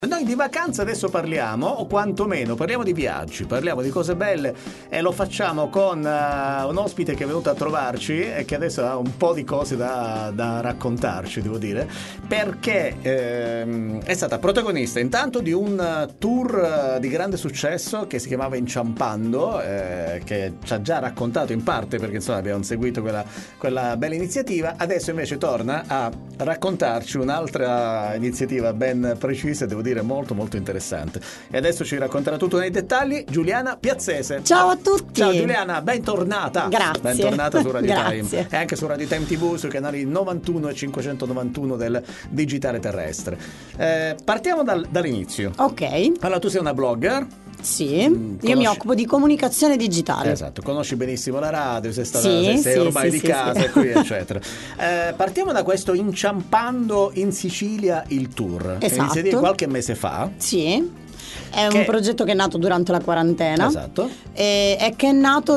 Noi di vacanza adesso parliamo, o quantomeno parliamo di viaggi, parliamo di cose belle e lo facciamo con un ospite che è venuto a trovarci e che adesso ha un po' di cose da raccontarci, devo dire, perché è stata protagonista intanto di un tour di grande successo che si chiamava Inciampando, che ci ha già raccontato in parte perché insomma abbiamo seguito quella bella iniziativa. Adesso invece torna a raccontarci un'altra iniziativa ben precisa, devo dire molto molto interessante, e adesso ci racconterà tutto nei dettagli Giuliana Piazzese. Ciao a tutti. Ciao Giuliana, bentornata. Grazie. Bentornata su Radio Grazie. Time e anche su Radio Time TV sui canali 91 e 591 del digitale terrestre. Partiamo dall'inizio. Ok. Allora, tu sei una blogger. Sì, io mi occupo di comunicazione digitale. Esatto, conosci benissimo la radio, sei stata, Sì, sei ormai di casa sì. e qui eccetera. Partiamo da questo Inciampando in Sicilia il tour. Esatto. Iniziato di qualche mese fa. Sì. È un progetto che è nato durante la quarantena. Esatto. E che è nato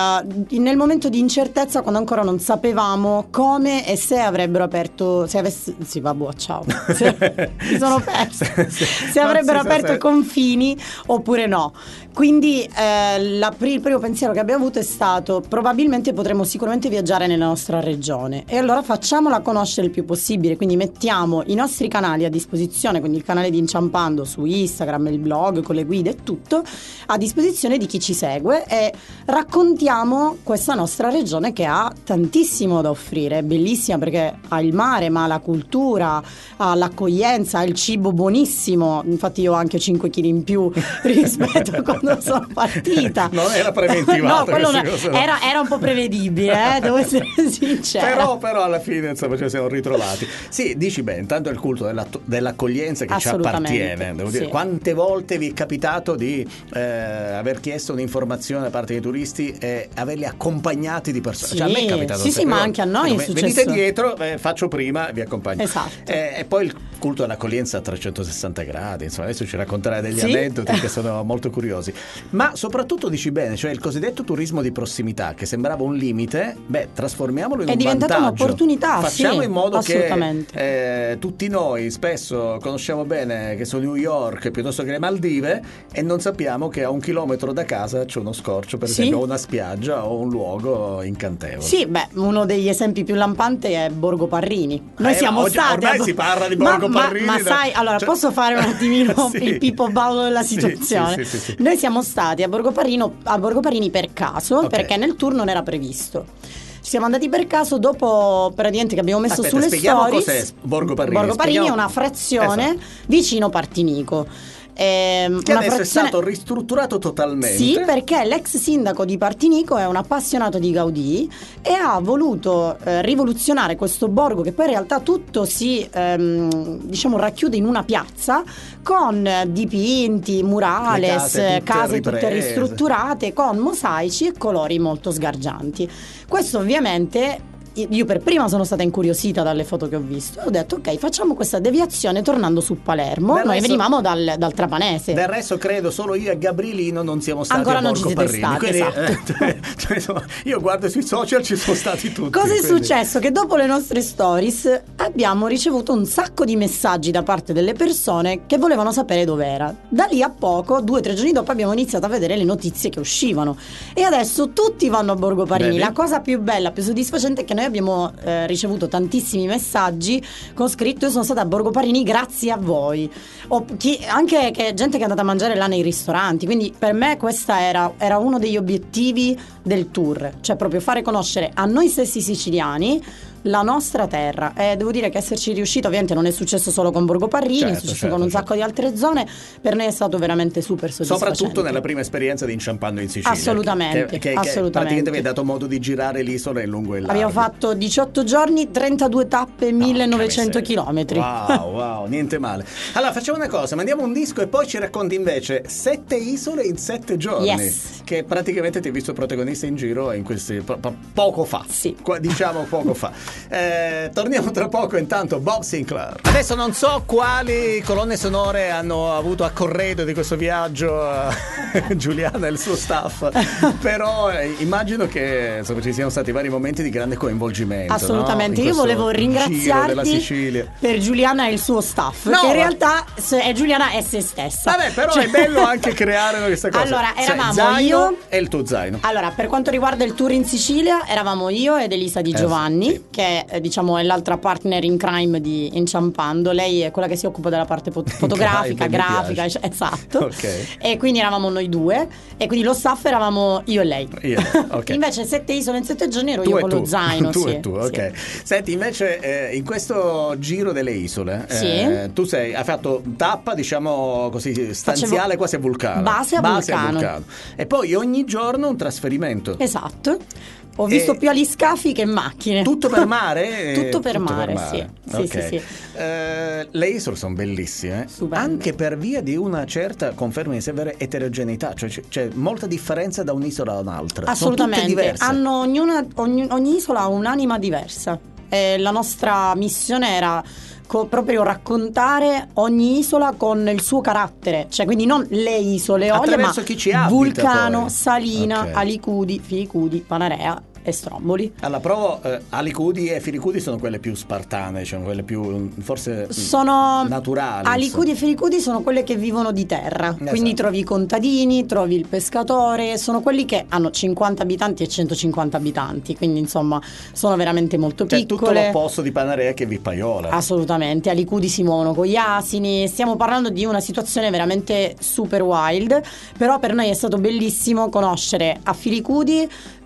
nel momento di incertezza, quando ancora non sapevamo come e se avrebbero aperto. Sì, vabbè, ciao. Mi sono persa. Se avrebbero aperto i confini oppure no. Quindi il primo pensiero che abbiamo avuto è stato: probabilmente potremo sicuramente viaggiare nella nostra regione, e allora facciamola conoscere il più possibile. Quindi mettiamo i nostri canali a disposizione, quindi il canale di Inciampando su Instagram, il blog con le guide e tutto a disposizione di chi ci segue, e raccontiamo questa nostra regione che ha tantissimo da offrire. È bellissima perché ha il mare, ma ha la cultura, ha l'accoglienza, ha il cibo buonissimo. Infatti io ho anche 5 kg in più rispetto a quando sono partita. Non era preventivato. No, quello era un po' prevedibile, devo essere sincera. Però alla fine insomma ci siamo ritrovati. Sì, dici bene, intanto è il culto dell'accoglienza che ci appartiene, devo dire. Sì. Quante volte vi è capitato di aver chiesto un'informazione da parte dei turisti e averli accompagnati di persone? Sì, cioè, a me è capitato. Sì, ma anche a noi è successo. Venite dietro, faccio prima, vi accompagno. Esatto. E poi il culto dell'accoglienza a 360 gradi, insomma, adesso ci racconterai degli aneddoti che sono molto curiosi. Ma soprattutto dici bene, cioè il cosiddetto turismo di prossimità, che sembrava un limite, trasformiamolo in un vantaggio. È diventata un'opportunità, Facciamo in modo assolutamente. che tutti noi spesso conosciamo bene che sono New York piuttosto che le Maldive e non sappiamo che a 1 chilometro da casa c'è uno scorcio, per esempio, o una spiaggia o un luogo incantevole. Sì, uno degli esempi più lampanti è Borgo Parrini. Noi siamo stati ormai si parla di Borgo Parrini. Ma sai, allora posso fare un attimino il Pippo Baudo della situazione? Sì. Noi siamo stati a Borgo Parini per caso, perché nel tour non era previsto. Ci siamo andati per caso dopo praticamente che abbiamo messo sulle stories. Cos'è Borgo Parini? Borgo Parini è una frazione vicino Partinico. Che adesso è stato ristrutturato totalmente. Sì, perché l'ex sindaco di Partinico è un appassionato di Gaudì e ha voluto rivoluzionare questo borgo, che poi in realtà tutto si racchiude in una piazza con dipinti, murales, case tutte ristrutturate con mosaici e colori molto sgargianti. Questo ovviamente, io per prima sono stata incuriosita dalle foto che ho visto. Ho detto ok, facciamo questa deviazione tornando su Palermo. Noi venivamo dal Trapanese. Del resto credo solo io e Gabrilino non siamo stati ancora a non Borgo ci siete Parrini. stati, Insomma, io guardo sui social, ci sono stati tutti. Cosa è successo? Che dopo le nostre stories abbiamo ricevuto un sacco di messaggi da parte delle persone che volevano sapere dov'era. Da lì a poco, 2 o 3 giorni dopo, abbiamo iniziato a vedere le notizie che uscivano e adesso tutti vanno a Borgo Parini. La cosa più bella, più soddisfacente è che noi abbiamo ricevuto tantissimi messaggi con scritto: io sono stata a Borgo Parini grazie a voi, anche gente che è andata a mangiare là nei ristoranti. Quindi per me questa era uno degli obiettivi del tour, cioè proprio fare conoscere a noi stessi siciliani la nostra terra, e devo dire che esserci riuscito, ovviamente non è successo solo con Borgo Parrini, è successo con un sacco di altre zone. Per noi è stato veramente super soddisfacente, soprattutto nella prima esperienza di Inciampando in Sicilia. Assolutamente, che praticamente vi ha dato modo di girare l'isola in lungo e in largo. Abbiamo fatto 18 giorni, 32 tappe, 1900 chilometri. Wow, niente male. Allora facciamo una cosa, mandiamo un disco e poi ci racconti invece 7 isole in 7 giorni. Yes. Che praticamente ti hai visto protagonista in giro in questi poco fa. Sì. Diciamo poco fa. Torniamo tra poco, intanto Bob Sinclair. Adesso non so quali colonne sonore hanno avuto a corredo di questo viaggio Giuliana e il suo staff, però immagino che insomma, ci siano stati vari momenti di grande coinvolgimento. Assolutamente, no? Io volevo ringraziarti per Giuliana e il suo staff, che in realtà Giuliana è se stessa. Vabbè, però è bello anche creare questa cosa. Allora, eravamo zaino io e il tuo zaino. Allora, per quanto riguarda il tour in Sicilia, eravamo io ed Elisa Di Giovanni, sì. che diciamo è l'altra partner in crime di Inciampando. Lei è quella che si occupa della parte fotografica, grafica, esatto. Okay. E quindi eravamo noi due, e quindi lo staff eravamo io e lei. Okay. Invece 7 isole in 7 giorni ero io con lo zaino. Tu sì, e tu, ok. sì. Senti, invece in questo giro delle isole, tu hai fatto tappa, diciamo così, stanziale quasi a Vulcano. Base a Vulcano. E poi ogni giorno un trasferimento. Esatto. Ho visto più aliscafi che macchine. Tutto per mare? Tutto per mare, sì. Okay. Sì. Le isole sono bellissime, Stupende. anche per via di una certa, conferma di severa eterogeneità, cioè c'è molta differenza da un'isola a un'altra. Assolutamente. Sono tutte diverse. Ogni isola ha un'anima diversa. La nostra missione era proprio raccontare ogni isola con il suo carattere, cioè quindi non le isole Eolie, attraverso ma chi ci abita, Vulcano, poi. Salina, Okay. Alicudi, Filicudi, Panarea e Stromboli. Alla prova Alicudi e Filicudi sono quelle più spartane, cioè quelle più forse Sono naturali. Alicudi e Filicudi sono quelle che vivono di terra, quindi trovi i contadini, trovi il pescatore, sono quelli che hanno 50 abitanti e 150 abitanti, quindi insomma sono veramente molto piccole. Tutto l'opposto di Panarea che Vippaiola. Assolutamente, Alicudi si muovono con gli asini, stiamo parlando di una situazione veramente super wild, però per noi è stato bellissimo conoscere a Filicudi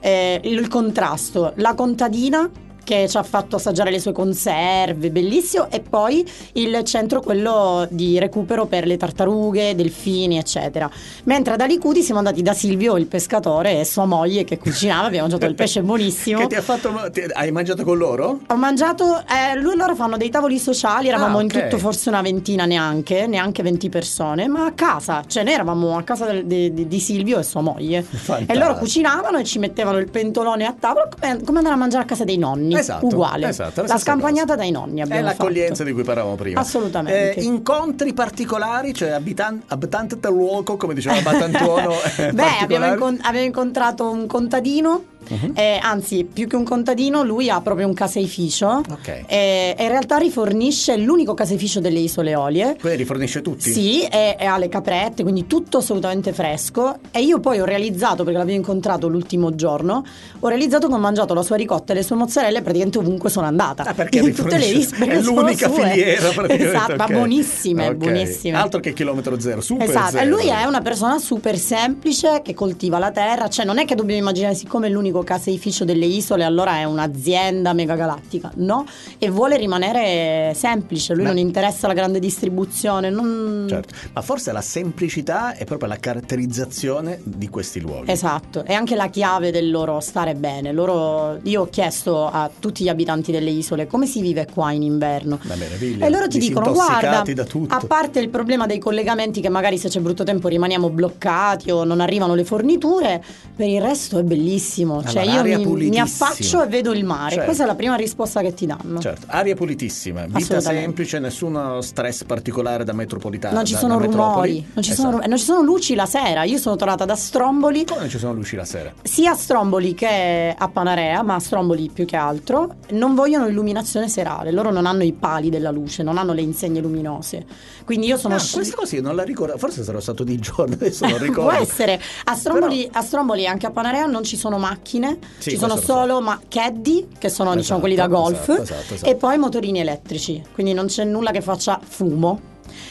il contrasto, la contadina che ci ha fatto assaggiare le sue conserve, bellissimo, e poi il centro, quello di recupero per le tartarughe, delfini, eccetera. Mentre ad Alicudi siamo andati da Silvio, il pescatore, e sua moglie che cucinava, abbiamo mangiato il pesce buonissimo. Che ti ha fatto? Hai mangiato con loro? Ho mangiato, loro fanno dei tavoli sociali, eravamo in ok. tutto forse una ventina, neanche 20 persone, ma a casa, cioè noi eravamo a casa di Silvio e sua moglie. Fantastico. E loro cucinavano e ci mettevano il pentolone a tavola come andare a mangiare a casa dei nonni. Esatto, uguale. esatto, la la stessa scampagnata cosa. dai nonni È abbiamo l'accoglienza fatto. di cui parlavamo prima. Assolutamente. Incontri particolari, cioè abitanti del luogo, come diceva Batantuono. Beh, abbiamo incontrato un contadino. Anzi, più che un contadino, lui ha proprio un caseificio. Ok. E in realtà rifornisce l'unico caseificio delle isole Eolie. Quindi rifornisce tutti? Sì, e ha le caprette, quindi tutto assolutamente fresco. E io poi ho realizzato, perché l'avevo incontrato l'ultimo giorno, ho realizzato che ho mangiato la sua ricotta e le sue mozzarelle praticamente ovunque sono andata. Perché in tutte le isole è l'unica sono sue. filiera praticamente. Esatto, ma ok. buonissime, Ok. buonissime. Altro che chilometro zero, super Esatto, zero. e lui è una persona super semplice che coltiva la terra, cioè non è che dobbiamo immaginare, siccome è l'unico caseificio delle isole allora è un'azienda megagalattica, no? E vuole rimanere semplice, lui non interessa la grande distribuzione, Certo, ma forse la semplicità è proprio la caratterizzazione di questi luoghi. Esatto, è anche la chiave del loro stare bene. Io ho chiesto a tutti gli abitanti delle isole come si vive qua in inverno. Una meraviglia. E loro ti dicono: guarda, da tutto. a parte il problema dei collegamenti, che magari se c'è brutto tempo rimaniamo bloccati o non arrivano le forniture, per il resto è bellissimo. Allora, Cioè io aria mi pulitissima. affaccio e vedo il mare. Certo. Questa è la prima risposta che ti danno. Certo, aria pulitissima, vita Assolutamente. semplice, nessuno stress particolare da metropolitana. Non ci sono da metropoli. rumori, non ci sono luci la sera. Io sono tornata da Stromboli. Come non ci sono luci la sera? Sia a Stromboli che a Panarea, ma a Stromboli più che altro, non vogliono illuminazione serale. Loro non hanno i pali della luce, non hanno le insegne luminose. Quindi io sono questa così non la ricordo, forse sarò stato di giorno, adesso non ricordo. Può essere. A Stromboli e anche a Panarea non ci sono macchine, Sì, ci sono questo lo so. solo caddy, che sono Esatto, diciamo quelli da golf, esatto. e poi motorini elettrici, quindi non c'è nulla che faccia fumo.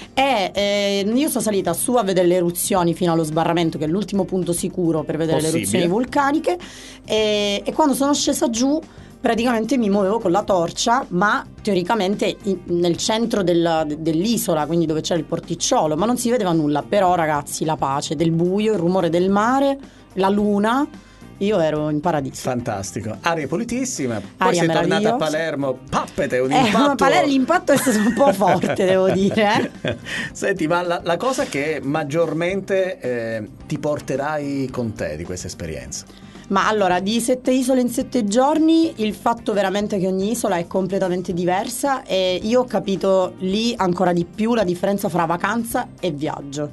E io sono salita su a vedere le eruzioni fino allo sbarramento, che è l'ultimo punto sicuro per vedere le eruzioni vulcaniche, e quando sono scesa giù praticamente mi muovevo con la torcia, ma teoricamente nel centro dell'isola, quindi dove c'era il porticciolo, ma non si vedeva nulla. Però ragazzi, la pace del buio, il rumore del mare, la luna, io ero in paradiso. Fantastico, aria pulitissima. Poi Aria sei tornata a meravigliosa. Palermo, pappete, un impatto. L'impatto è stato un po' forte, devo dire. Senti, ma la cosa che maggiormente ti porterai con te di questa esperienza? Ma allora, di 7 isole in 7 giorni, il fatto veramente che ogni isola è completamente diversa, e io ho capito lì ancora di più la differenza fra vacanza e viaggio.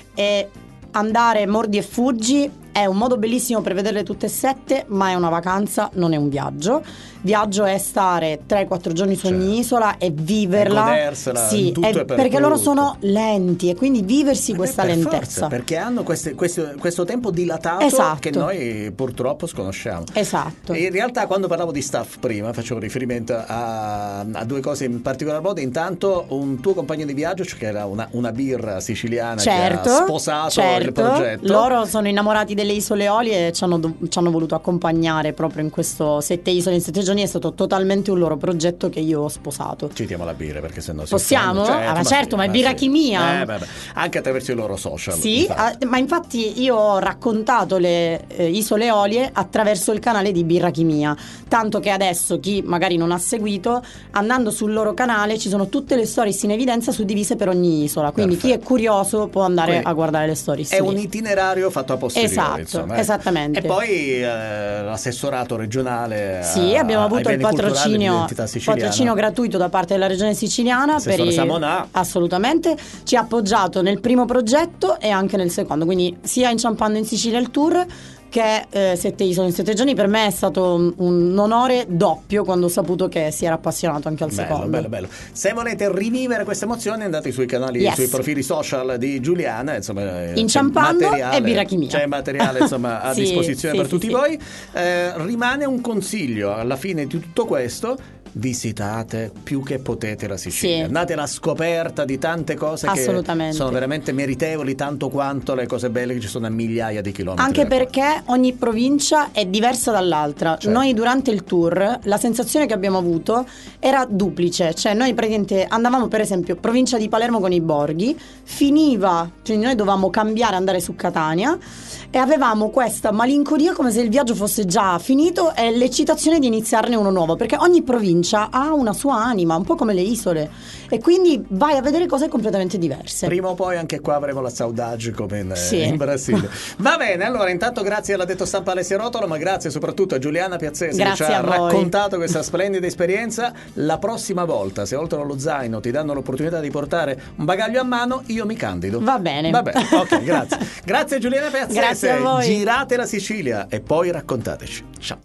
E andare mordi e fuggi è un modo bellissimo per vederle tutte e 7, ma è una vacanza, non è un viaggio. Viaggio è stare 3-4 giorni su ogni isola e viverla, godersela, sì, in tutto e per perché loro tutto. sono lenti, e quindi viversi questa Per lentezza. forza, perché hanno questo tempo dilatato, Esatto. che noi purtroppo sconosciamo. Esatto. E in realtà, quando parlavo di staff prima, facevo riferimento a due cose in particolar modo. Intanto, un tuo compagno di viaggio, cioè che era una birra siciliana, Certo, che ha sposato il progetto. loro sono innamorati delle isole Eolie e ci hanno voluto accompagnare proprio in questo 7 isole in 7 giorni. È stato totalmente un loro progetto che io ho sposato. Citiamo la birra, perché sennò si Possiamo? offende. Ma certo, ma è birra sì. chimia. Vabbè. Anche attraverso i loro social. Sì, ma infatti io ho raccontato le isole Eolie attraverso il canale di Birra Chimia, tanto che adesso chi magari non ha seguito, andando sul loro canale ci sono tutte le stories in evidenza suddivise per ogni isola, quindi chi è curioso può andare a guardare le stories. È un itinerario fatto a posteriori. Esatto, insomma, esattamente. E poi l'assessorato regionale. Sì, abbiamo avuto il patrocinio gratuito da parte della regione siciliana per Samonà. Assolutamente, ci ha appoggiato nel primo progetto e anche nel secondo, quindi sia inciampando in Sicilia il tour che 7 isole in 7 giorni. Per me è stato un onore doppio quando ho saputo che si era appassionato anche al secondo. Bello. Se volete rivivere queste emozioni, andate sui canali, sui profili social di Giuliana, insomma, Inciampando e Birra Chimia. C'è materiale insomma a disposizione per tutti voi. Rimane un consiglio alla fine di tutto questo: visitate più che potete la Sicilia, andate alla scoperta di tante cose che sono veramente meritevoli tanto quanto le cose belle che ci sono a migliaia di chilometri. Anche perché ogni provincia è diversa dall'altra. Certo. Noi durante il tour la sensazione che abbiamo avuto era duplice, cioè noi praticamente andavamo per esempio provincia di Palermo con i borghi, finiva, cioè noi dovevamo cambiare, andare su Catania, e avevamo questa malinconia come se il viaggio fosse già finito e l'eccitazione di iniziarne uno nuovo, perché ogni provincia ha una sua anima, un po' come le isole, e quindi vai a vedere cose completamente diverse. Prima o poi anche qua avremo la saudade come in Brasile. Va bene, allora intanto grazie all'addetto stampa Alessia Rotolo, ma grazie soprattutto a Giuliana Piazzesi che ci ha raccontato questa splendida esperienza. La prossima volta, se oltre allo zaino ti danno l'opportunità di portare un bagaglio a mano, io mi candido. Va bene, ok, grazie. Grazie Giuliana Piazzesi. Grazie a voi. Girate la Sicilia e poi raccontateci. Ciao.